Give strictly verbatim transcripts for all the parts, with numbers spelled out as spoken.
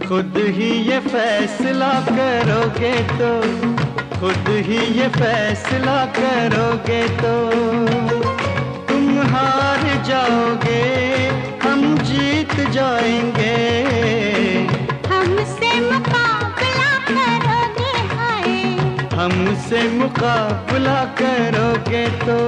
खुद ही ये फैसला करोगे तो, खुद ही ये फैसला करोगे तो तुम हार जाओगे, हम जीत जाएंगे। हमसे मुकाबला करोगे हाय, हमसे मुकाबला करोगे तो।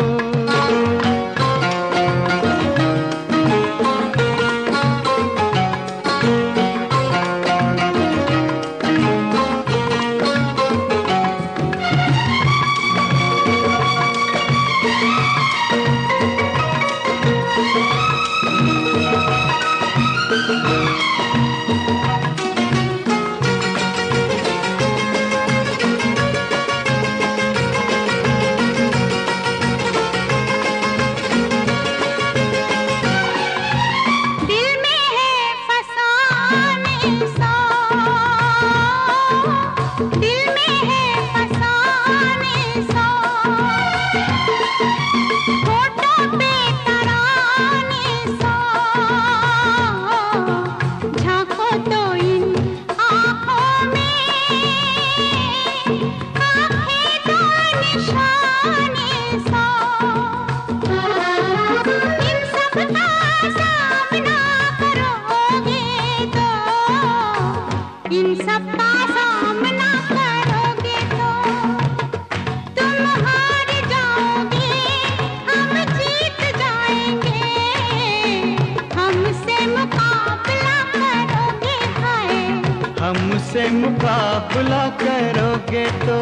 इन सब का सामना करोगे तो तुम हार जाओगे, हम जीत जाएंगे। हमसे मुकाबला करोगे हाय, हमसे मुकाबला करोगे तो।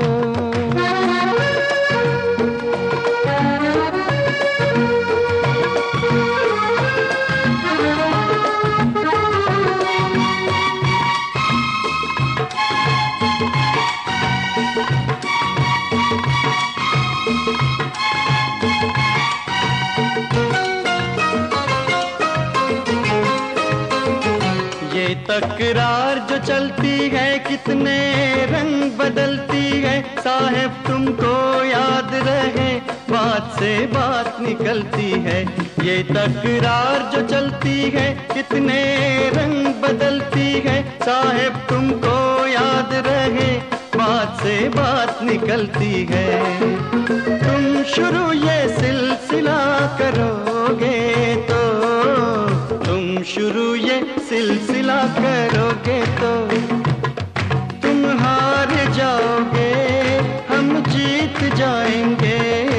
ये तकरार जो चलती है कितने रंग बदलती है, साहिब तुमको याद रहे बात से बात निकलती है। ये तकरार जो चलती है कितने रंग बदलती है, साहिब तुमको याद रहे बात से बात निकलती है। तुम शुरू ये सिलसिला करोगे तो, तुम शुरू ये सिलसिला करोगे तो तुम हार जाओगे, हम जीत जाएंगे।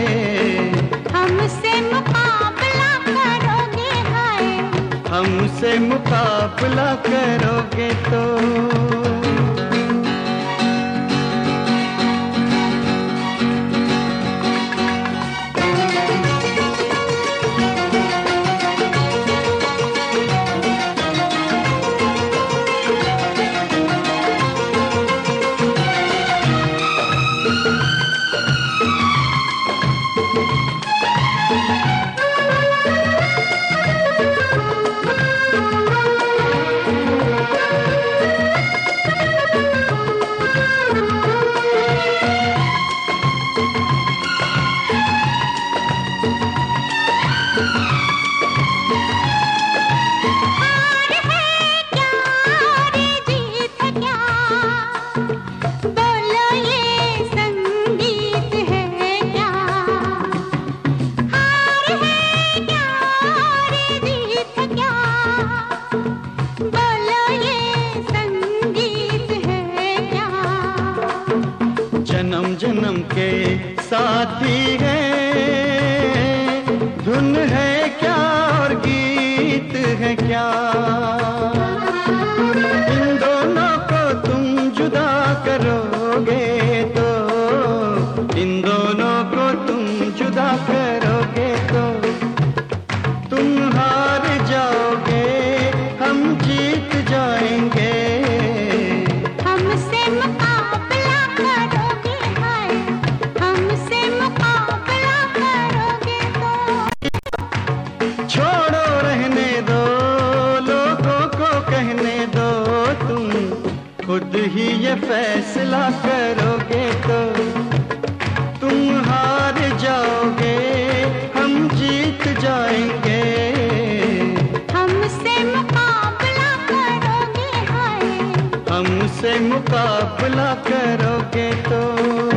हमसे मुकाबला करोगे हाय, हमसे मुकाबला करोगे तो। जन्म जन्म के साथी हैं, धुन है क्या और गीत है क्या, इन दोनों को तुम जुदा करोगे तो, इन दोनों को तुम जुदा करोगे तो तुम हार जाओगे, हम जीत जाएंगे। हमसे मुकाबला करोगे हाय, हमसे मुकाबला करोगे तो। छोड़ो रहने दो, लोगों को कहने दो, तुम खुद ही ये फैसला करोगे तो तुम हार जाओगे, हम जीत जाएंगे। हमसे मुकाबला करोगे मुकाबला करोगे तो